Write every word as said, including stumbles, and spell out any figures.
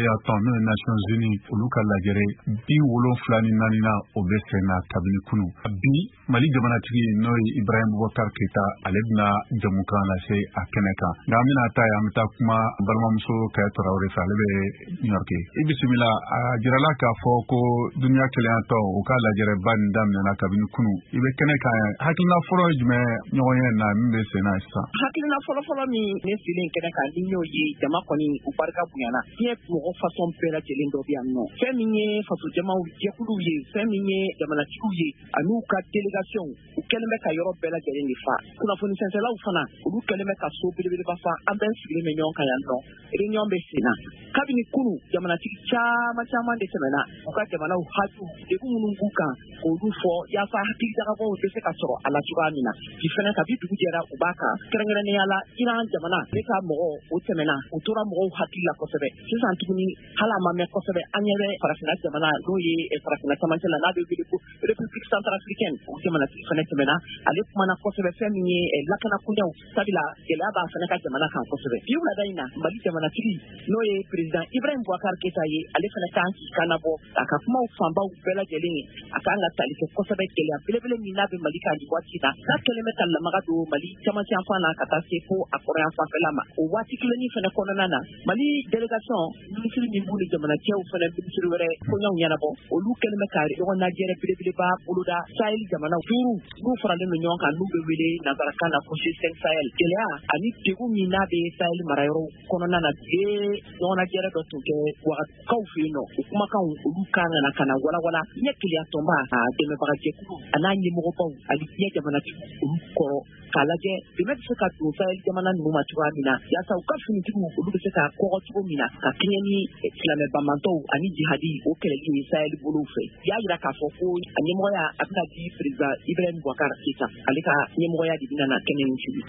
Gambia tɔn n'o ye Nations Unies olu ka lajɛrɛ bi wolonfila ni naani na o bɛ senna kabini kunu. Bi Mali jamanatigi n'o ye Ibrahim Boubacar Keita ale bɛna jamukan lase a kɛnɛ kan. Nka an bɛna taa an bɛ taa kuma balimamuso Kaya Tarawele fɛ ale bɛ New York. I bisimila a jirala k'a fɔ ko duniya keleyatɔ u ka lajɛrɛba nin daminɛna kabini kunu. I bɛ kɛnɛ kan hakilina fɔlɔ ye jumɛn ɲɔgɔn ye na min bɛ senna sisan? Hakilina fɔlɔ-fɔlɔ min ne silen kɛnɛ kan ni y'o ye jama kɔni u barika bonyana. Diɲɛ mɔgɔ façon bɛɛ lajɛlen dɔ bɛ yan nɔ. Fɛn min ye faso jamaw jɛkuluw ye, fɛn min ye jamanatigiw ye, an'u ka délégation u kɛlen bɛ ka yɔrɔ bɛɛ lajɛlen de fa. Kunnafoni sɛnsɛnlaw fana olu kɛlen bɛ ka so belebeleba fa an bɛɛ sigilen bɛ ɲɔgɔn kan yan nɔ. Réunion bɛ senna. Kabini kunu jamanatigi caman caman de tɛmɛna u ka jamanaw haju degun minnu b'u kan k'olu fɔ yaasa hakili jagabɔw bɛ se ka sɔrɔ a la cogoya min na. Bi fɛnɛ kabi dugu jɛra u b'a kan kɛrɛnkɛrɛnnenya la Iran jamana ne ka mɔgɔ o tɛmɛna u tora mɔgɔw hakili la kosɛbɛ. Sisan tuguni hali a ma mɛn kosɛbɛ an ɲɛ bɛ farafinna jamana n'o ye farafinna camancɛ la n'a bɛ wele ko République centrafricaine o jamanatigi fɛnɛ tɛmɛna ale kumana kosɛbɛ fɛn min ye lakana kundaw sabila gɛlɛya b'a fɛnɛ ka jamana kan kosɛbɛ. Bi wulada in na Mali jamanatigi n'o ye président Ibrahim Boubacar Keita ye ale fɛnɛ kan k'i kan bɔ a ka kumaw fanbaw bɛɛ lajɛlen ye a kan ka tali kɛ kosɛbɛ gɛlɛya belebele min n'a bɛ Mali kan nin waati na n'a kɛlen bɛ ka lamaga don Mali camancɛ yan fan na ka taa se fo a kɔrɔyan fanfɛla ma. O waati kelennin fɛnɛ kɔnɔna na Mali délégation ministre min b'u ni jamanacɛw fɛnɛ ministre wɛrɛ koɲɛw ɲɛnabɔ olu kɛlen bɛ ka ɲɔgɔn najɛrɛ belebeleba boloda Sahel jamanaw duuru n'u faralen don ɲɔgɔn kan n'u bɛ wele nanzarakan na ko G cinq Sahel. Gɛlɛya ani degun min n'a bɛ Sahel marayɔrɔ kɔnɔna na bee ɲɔgɔn najɛrɛ dɔ tun kɛ Ouagadougoukaw fɛ yen nɔ o kumakanw olu kan ka na ka na walawala diɲɛ keleyatɔnba a dɛmɛbagajɛkulu a n'a ɲɛmɔgɔbaw ani diɲɛ jamanatigi olu kɔrɔ k'a lajɛ dɛmɛ bɛ se ka don Sahel jamana ninnu ma cogoya min na yaasa u ka finitigiw olu bɛ se ka kɔgɔ cogo min na ka kɛɲɛ ni silamɛ bamantɔw ani jihadi o kɛlɛli ye Sahel bolow fɛ. U y'a jira k'a fɔ ko a ɲɛmɔgɔya a bɛna di président Ibrahim Boubacar Keita ale ka ɲɛmɔgɔya de bɛna na kɛnɛ in sigi.